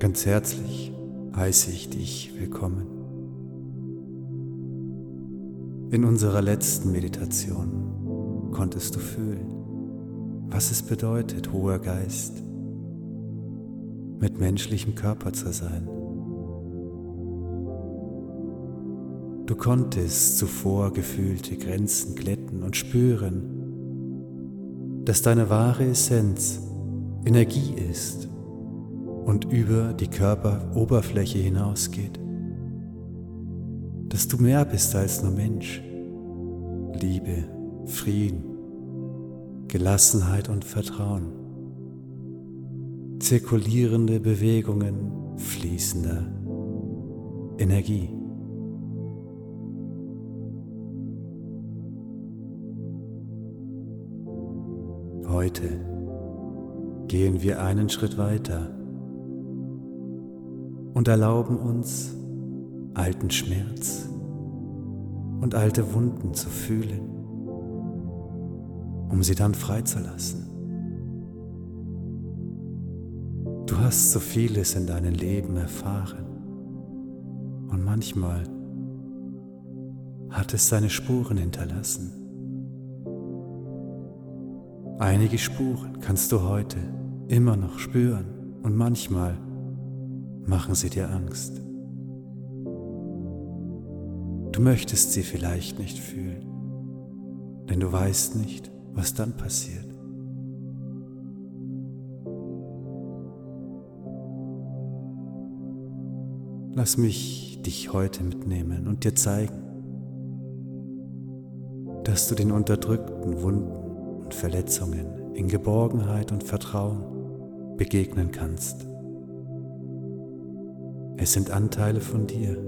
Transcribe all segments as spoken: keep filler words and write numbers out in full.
Ganz herzlich heiße ich dich willkommen. In unserer letzten Meditation konntest du fühlen, was es bedeutet, hoher Geist, mit menschlichem Körper zu sein. Du konntest zuvor gefühlte Grenzen glätten und spüren, dass deine wahre Essenz Energie ist und über die Körperoberfläche hinausgeht. Dass du mehr bist als nur Mensch. Liebe, Frieden, Gelassenheit und Vertrauen. Zirkulierende Bewegungen fließender Energie. Heute gehen wir einen Schritt weiter und erlauben uns, alten Schmerz und alte Wunden zu fühlen, um sie dann freizulassen. Du hast so vieles in deinem Leben erfahren und manchmal hat es seine Spuren hinterlassen. Einige Spuren kannst du heute immer noch spüren und manchmal machen sie dir Angst. Du möchtest sie vielleicht nicht fühlen, denn du weißt nicht, was dann passiert. Lass mich dich heute mitnehmen und dir zeigen, dass du den unterdrückten Wunden und Verletzungen in Geborgenheit und Vertrauen begegnen kannst. Es sind Anteile von dir,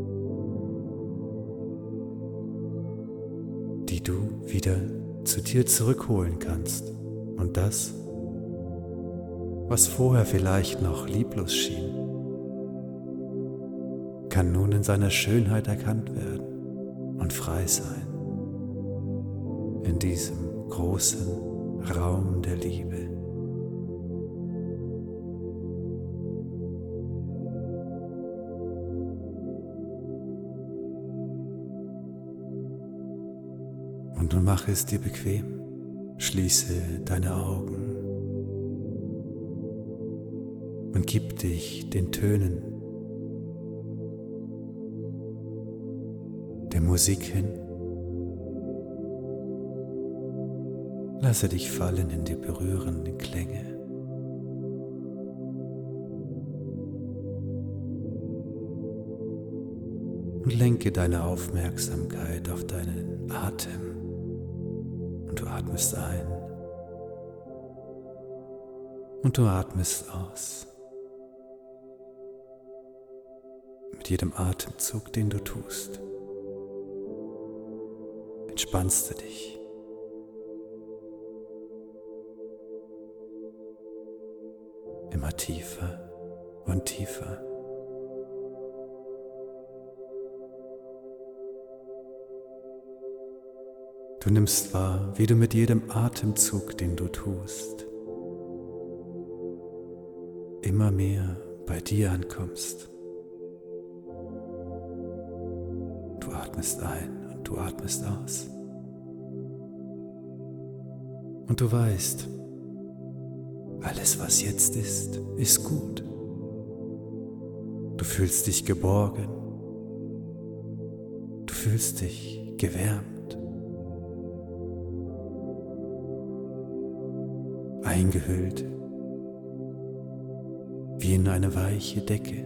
die du wieder zu dir zurückholen kannst. Und das, was vorher vielleicht noch lieblos schien, kann nun in seiner Schönheit erkannt werden und frei sein in diesem großen Raum der Liebe. Und nun mache es dir bequem, schließe deine Augen und gib dich den Tönen der Musik hin. Lasse dich fallen in die berührenden Klänge. Und lenke deine Aufmerksamkeit auf deinen Atem. Und du atmest ein. Und du atmest aus. Mit jedem Atemzug, den du tust, entspannst du dich. Immer tiefer und tiefer. Du nimmst wahr, wie du mit jedem Atemzug, den du tust, immer mehr bei dir ankommst. Du atmest ein und du atmest aus. Und du weißt, alles, was jetzt ist, ist gut. Du fühlst dich geborgen. Du fühlst dich gewärmt. Eingehüllt wie in eine weiche Decke.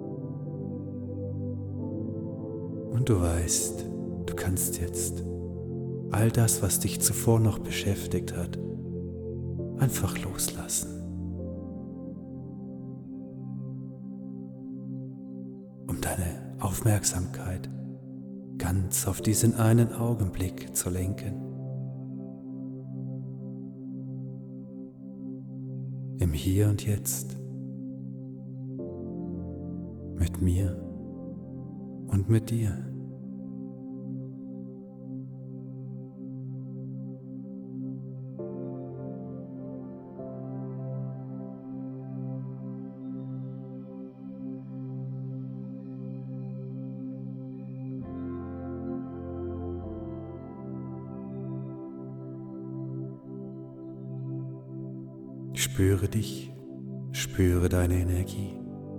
Und du weißt, du kannst jetzt all das, was dich zuvor noch beschäftigt hat, einfach loslassen. Um deine Aufmerksamkeit ganz auf diesen einen Augenblick zu lenken. Im Hier und Jetzt. Mit mir und mit dir. Spüre dich, spüre deine Energie,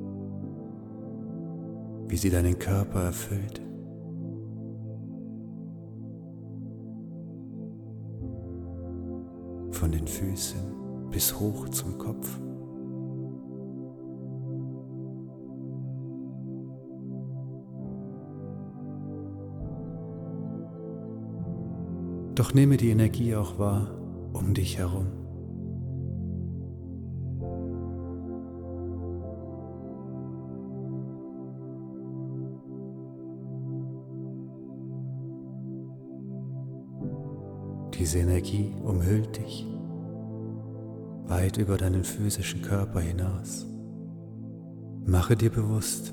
wie sie deinen Körper erfüllt. Von den Füßen bis hoch zum Kopf. Doch nehme die Energie auch wahr um dich herum. Diese Energie umhüllt dich weit über deinen physischen Körper hinaus. Mache dir bewusst,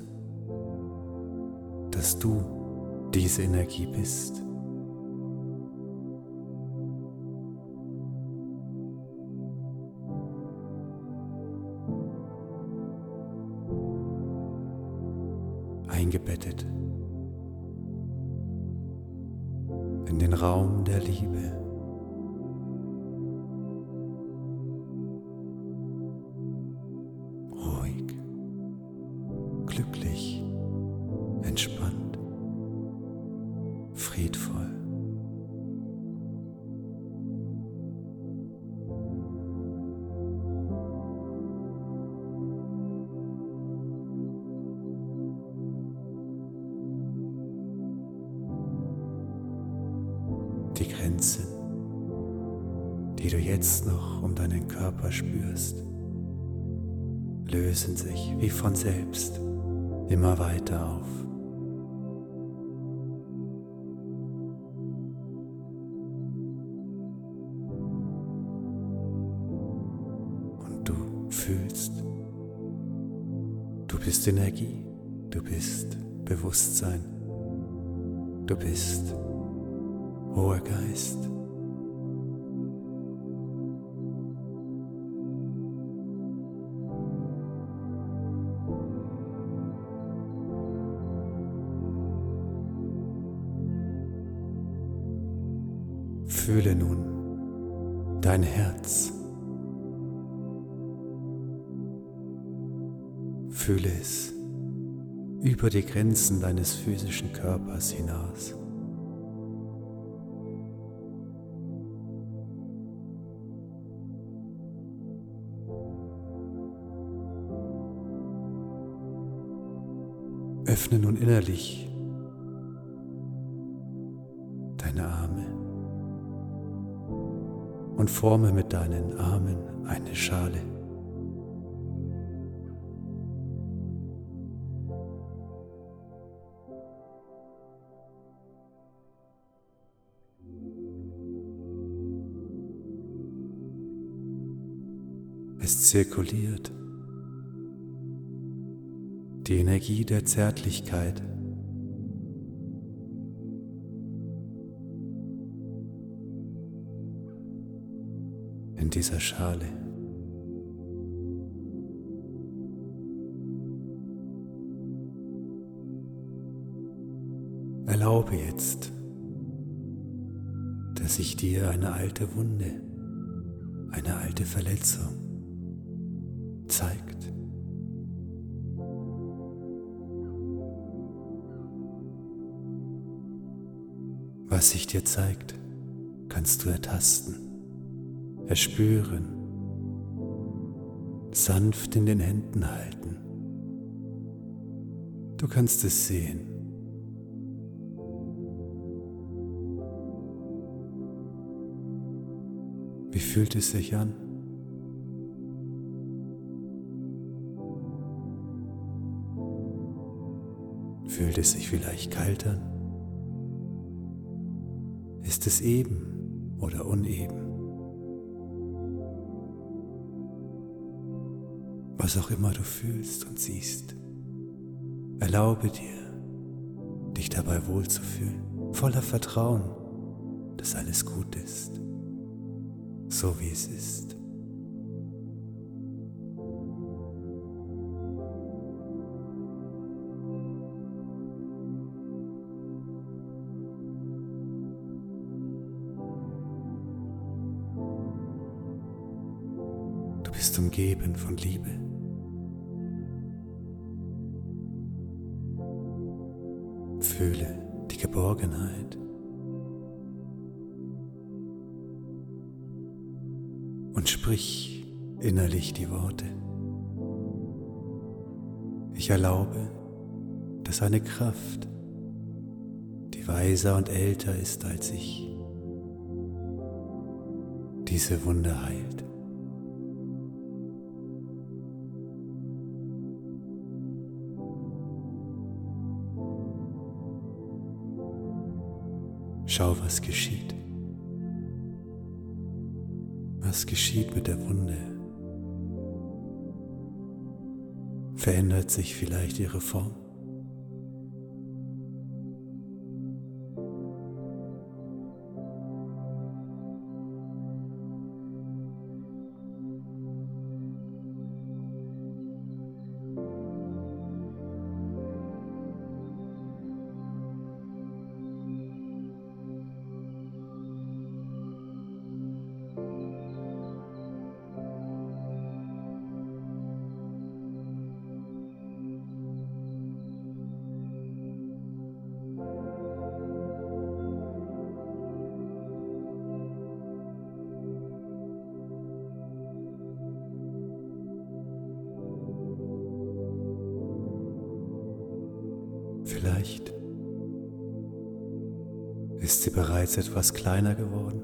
dass du diese Energie bist. Eingebettet in den Raum der Liebe. Ruhig, glücklich, entspannt, friedvoll. Die Grenzen, die du jetzt noch um deinen Körper spürst, lösen sich wie von selbst immer weiter auf. Und du fühlst, du bist Energie, du bist Bewusstsein, du bist hoher Geist. Fühle nun dein Herz. Fühle es über die Grenzen deines physischen Körpers hinaus. Öffne nun innerlich deine Arme und forme mit deinen Armen eine Schale. Es zirkuliert die Energie der Zärtlichkeit. In dieser Schale. Erlaube jetzt, dass sich dir eine alte Wunde, eine alte Verletzung zeigt. Was sich dir zeigt, kannst du ertasten, erspüren, sanft in den Händen halten. Du kannst es sehen. Wie fühlt es sich an? Fühlt es sich vielleicht kalt an? Ist es eben oder uneben? Was auch immer du fühlst und siehst, erlaube dir, dich dabei wohlzufühlen, voller Vertrauen, dass alles gut ist, so wie es ist. Du bist umgeben von Liebe. Fühle die Geborgenheit und sprich innerlich die Worte: Ich erlaube, dass eine Kraft, die weiser und älter ist als ich, diese Wunde heilt. Schau, was geschieht. Was geschieht mit der Wunde? Verändert sich vielleicht ihre Form? Vielleicht ist sie bereits etwas kleiner geworden,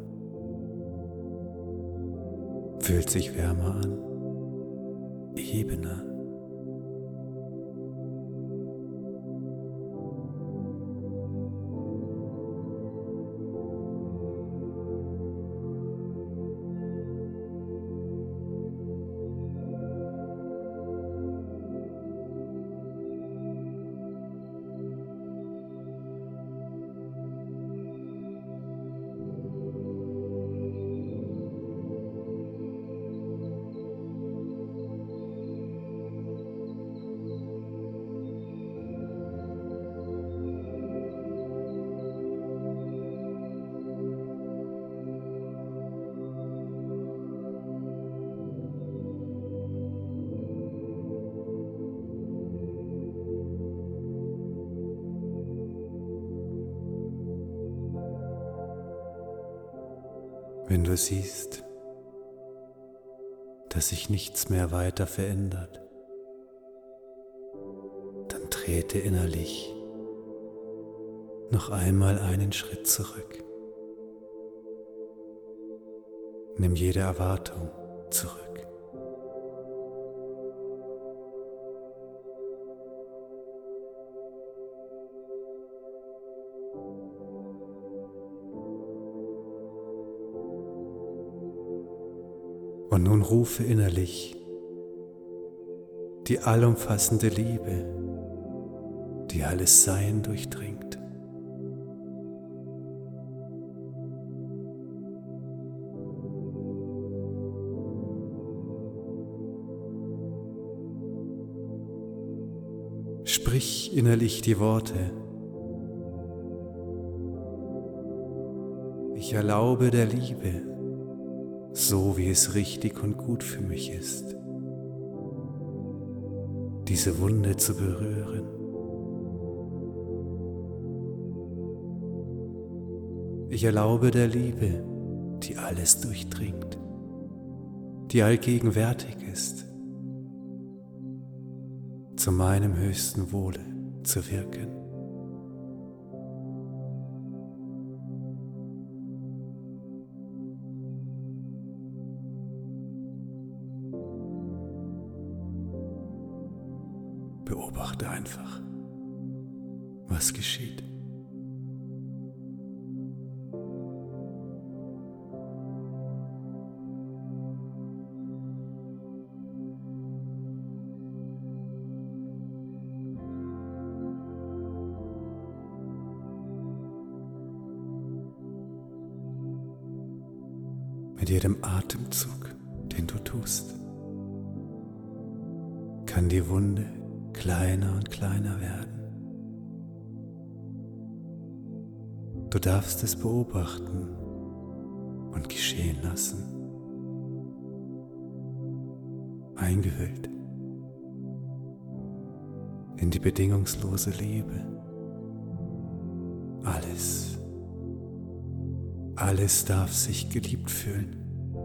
fühlt sich wärmer an, ebener. Wenn du siehst, dass sich nichts mehr weiter verändert, dann trete innerlich noch einmal einen Schritt zurück. Nimm jede Erwartung zurück. Und nun rufe innerlich die allumfassende Liebe, die alles Sein durchdringt. Sprich innerlich die Worte: Ich erlaube der Liebe, so wie es richtig und gut für mich ist, diese Wunde zu berühren. Ich erlaube der Liebe, die alles durchdringt, die allgegenwärtig ist, zu meinem höchsten Wohle zu wirken. Beobachte einfach, was geschieht. Mit jedem Atemzug, den du tust, kann die Wunde kleiner und kleiner werden. Du darfst es beobachten und geschehen lassen. eingehüllt in die bedingungslose Liebe. Alles, alles darf sich geliebt fühlen.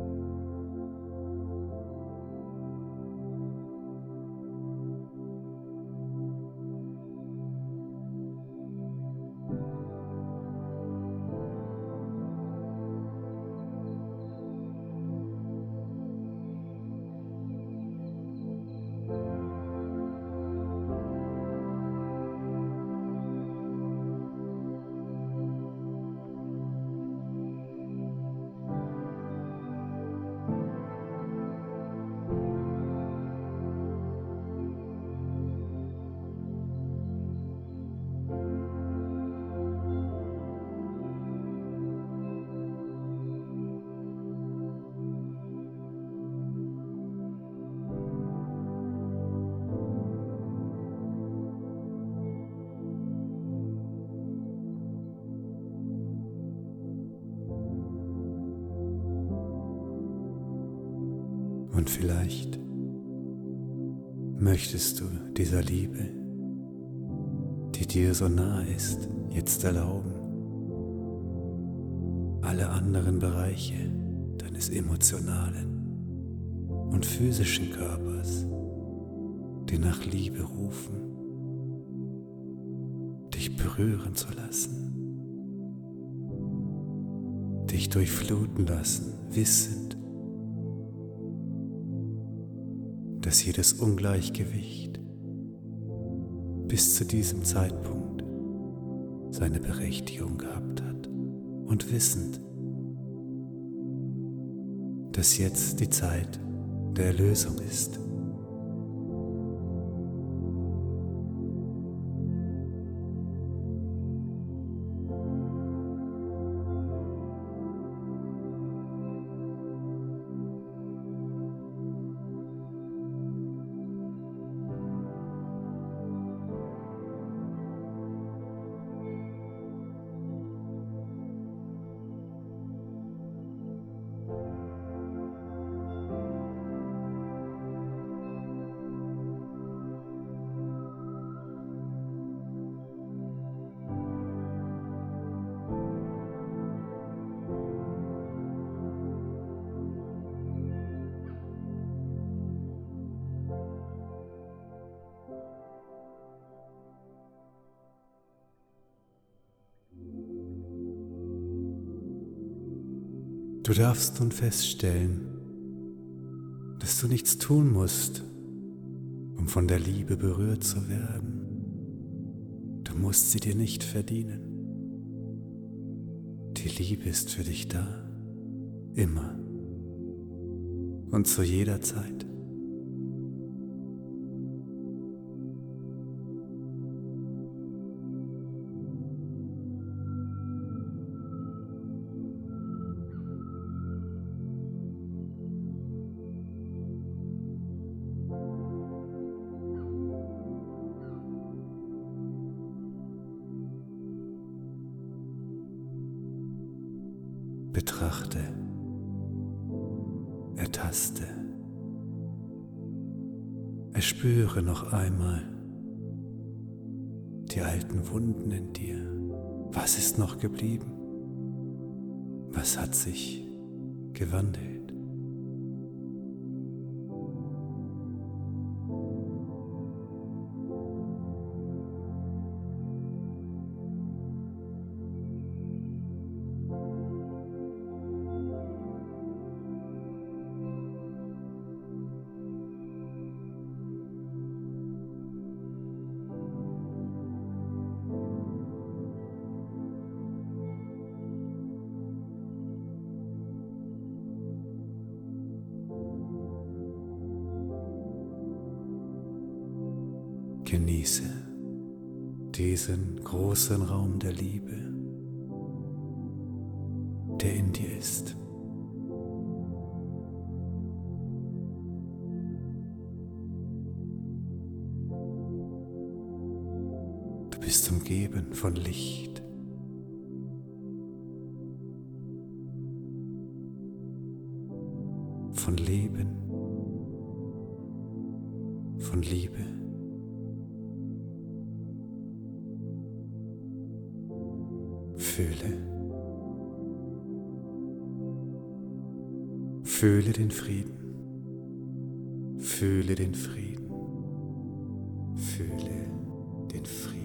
Und vielleicht möchtest du dieser Liebe, die dir so nahe ist, jetzt erlauben, alle anderen Bereiche deines emotionalen und physischen Körpers, die nach Liebe rufen, dich berühren zu lassen, dich durchfluten lassen, wissend, dass jedes Ungleichgewicht bis zu diesem Zeitpunkt seine Berechtigung gehabt hat und wissend, dass jetzt die Zeit der Erlösung ist. Du darfst nun feststellen, dass du nichts tun musst, um von der Liebe berührt zu werden. Du musst sie dir nicht verdienen. Die Liebe ist für dich da, immer und zu jeder Zeit. Betrachte, ertaste, erspüre noch einmal die alten Wunden in dir. Was ist noch geblieben? Was hat sich gewandelt? Genieße diesen großen Raum der Liebe, der in dir ist. Du bist umgeben von Licht. Von Leben von Liebe. Fühle. Fühle den Frieden. Fühle den Frieden. Fühle den Frieden.